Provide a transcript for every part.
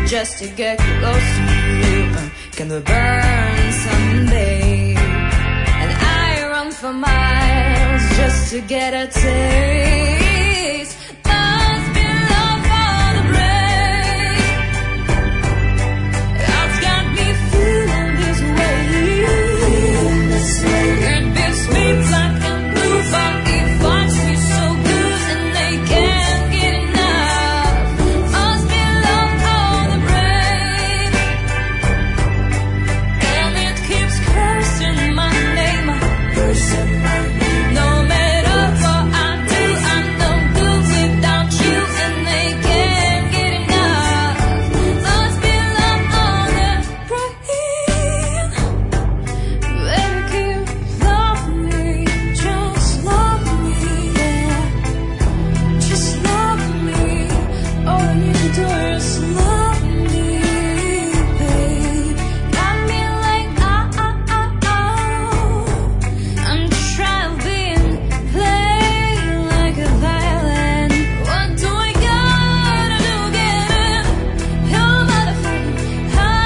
just to get close to you. Gonna burn someday. And I run for miles just to get a taste. Must be love for the brain. It's got me feeling this way. It beats me black and blue, but it finds me so good, and they can't get enough. Must be love for the brain. And it keeps cursing my name. No matter what I do, I'm no good without you, and they can't get enough. Must be love on the brain. Baby, keep loving me, just love me, yeah. Just love me. All I need to do is love me, babe. Got me like I'm traveling, play like a violin. What do I gotta do to get in your motherfucking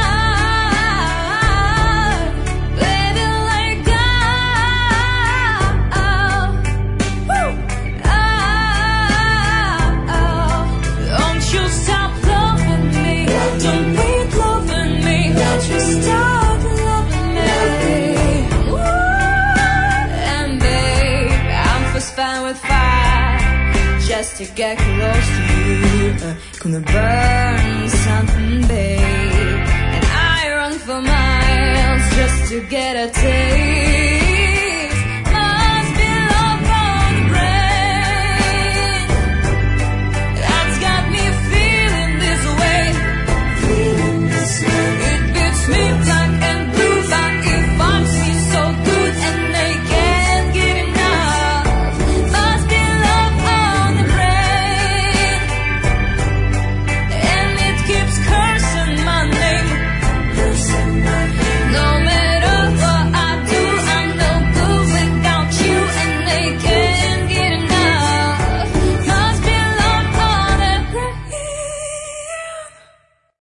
heart? Baby, like don't you stop loving me. Don't quit loving me. Just stop loving me. And babe, I'm first fine with fire just to get close to you. Gonna burn something, babe. And I run for miles just to get a taste.